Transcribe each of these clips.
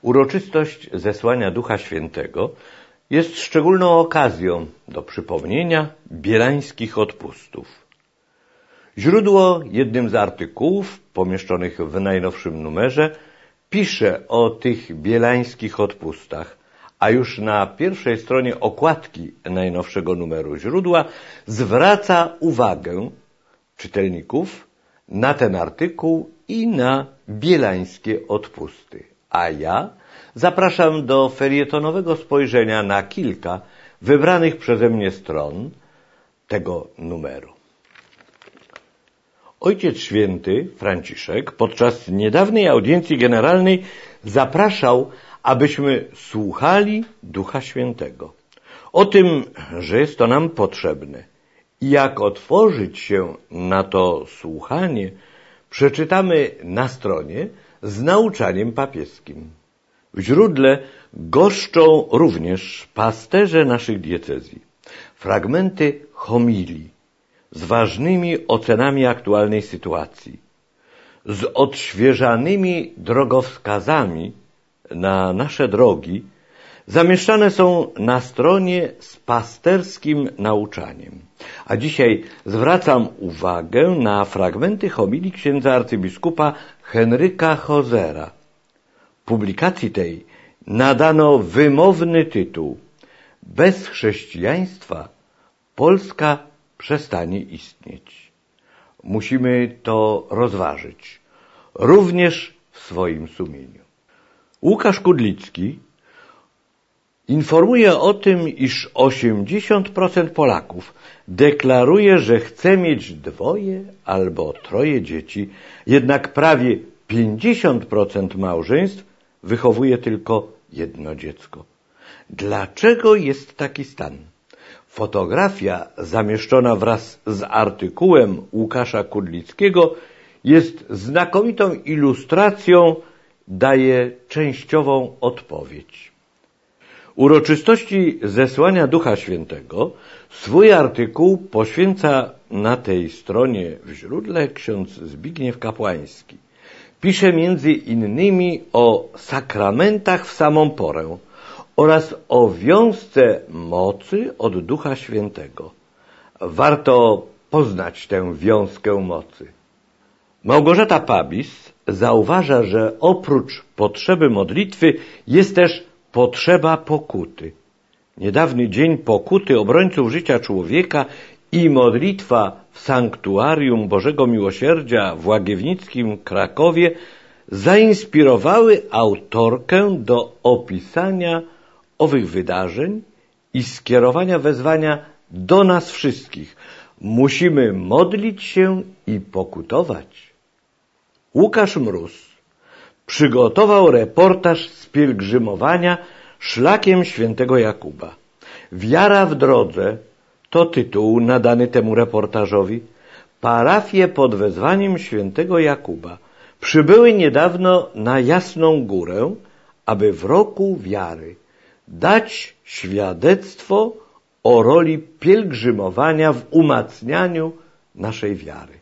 Uroczystość zesłania Ducha Świętego jest szczególną okazją do przypomnienia bielańskich odpustów. Źródło, jednym z artykułów pomieszczonych w najnowszym numerze, pisze o tych bielańskich odpustach, a już na pierwszej stronie okładki najnowszego numeru źródła zwraca uwagę czytelników na ten artykuł i na bielańskie odpusty. A ja zapraszam do felietonowego spojrzenia na kilka wybranych przeze mnie stron tego numeru. Ojciec Święty Franciszek podczas niedawnej audiencji generalnej zapraszał, abyśmy słuchali Ducha Świętego. O tym, że jest to nam potrzebne i jak otworzyć się na to słuchanie, przeczytamy na stronie z nauczaniem papieskim. W źródle goszczą również pasterze naszych diecezji, fragmenty homilii z ważnymi ocenami aktualnej sytuacji, z odświeżanymi drogowskazami na nasze drogi, zamieszczane są na stronie z pasterskim nauczaniem. A dzisiaj zwracam uwagę na fragmenty homilii księdza arcybiskupa Henryka Hozera. Publikacji tej nadano wymowny tytuł: Bez chrześcijaństwa Polska przestanie istnieć. Musimy to rozważyć, również w swoim sumieniu. Łukasz Kudlicki informuje o tym, iż 80% Polaków deklaruje, że chce mieć 2 albo 3 dzieci, jednak prawie 50% małżeństw wychowuje tylko 1 dziecko. Dlaczego jest taki stan? Fotografia zamieszczona wraz z artykułem Łukasza Kudlickiego jest znakomitą ilustracją, daje częściową odpowiedź. Uroczystości zesłania Ducha Świętego swój artykuł poświęca na tej stronie w źródle ksiądz Zbigniew Kapłański. Pisze między innymi o sakramentach w samą porę oraz o wiązce mocy od Ducha Świętego. Warto poznać tę wiązkę mocy. Małgorzata Pabis zauważa, że oprócz potrzeby modlitwy jest też potrzeba pokuty. Niedawny dzień pokuty obrońców życia człowieka i modlitwa w sanktuarium Bożego Miłosierdzia w Łagiewnickim Krakowie zainspirowały autorkę do opisania owych wydarzeń i skierowania wezwania do nas wszystkich. Musimy modlić się i pokutować. Łukasz Mróz przygotował reportaż z pielgrzymowania szlakiem świętego Jakuba. Wiara w drodze to tytuł nadany temu reportażowi. Parafie pod wezwaniem świętego Jakuba przybyły niedawno na Jasną Górę, aby w roku wiary dać świadectwo o roli pielgrzymowania w umacnianiu naszej wiary.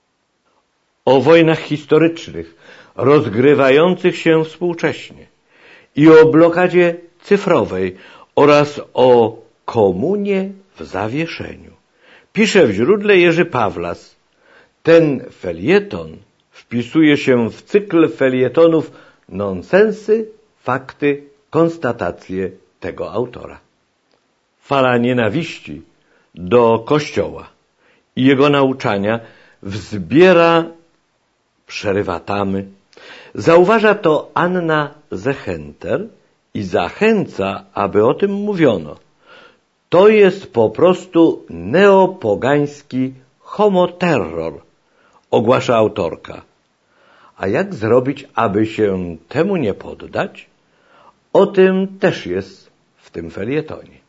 O wojnach historycznych rozgrywających się współcześnie i o blokadzie cyfrowej oraz o komunie w zawieszeniu. Pisze w źródle Jerzy Pawlas. Ten felieton wpisuje się w cykl felietonów Nonsensy, fakty, konstatacje tego autora. Fala nienawiści do Kościoła i jego nauczania wzbiera, przerywa tamy. Zauważa to Anna Zechenter i zachęca, aby o tym mówiono. To jest po prostu neopogański homoterror, ogłasza autorka. A jak zrobić, aby się temu nie poddać? O tym też jest w tym felietonie.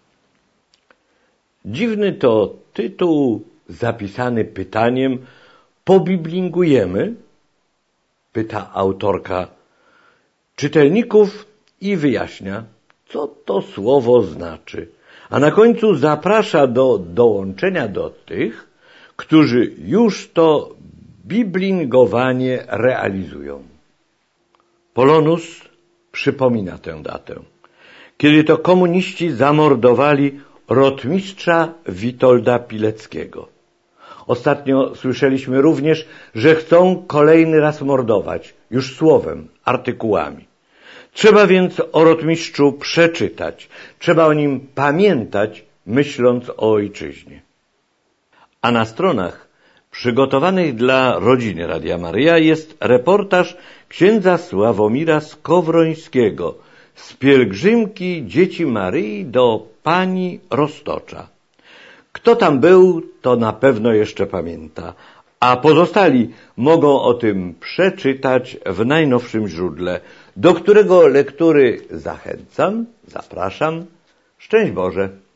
Dziwny to tytuł zapisany pytaniem: pobiblingujemy? Pyta autorka czytelników i wyjaśnia, co to słowo znaczy. A na końcu zaprasza do dołączenia do tych, którzy już to biblingowanie realizują. Polonus przypomina tę datę, kiedy to komuniści zamordowali rotmistrza Witolda Pileckiego. Ostatnio słyszeliśmy również, że chcą kolejny raz mordować, już słowem, artykułami. Trzeba więc o rotmistrzu przeczytać, trzeba o nim pamiętać, myśląc o ojczyźnie. A na stronach przygotowanych dla rodziny Radia Maryja jest reportaż księdza Sławomira Skowrońskiego z pielgrzymki Dzieci Maryi do Pani Roztocza. Kto tam był, to na pewno jeszcze pamięta, a pozostali mogą o tym przeczytać w najnowszym źródle, do którego lektury zachęcam, zapraszam. Szczęść Boże!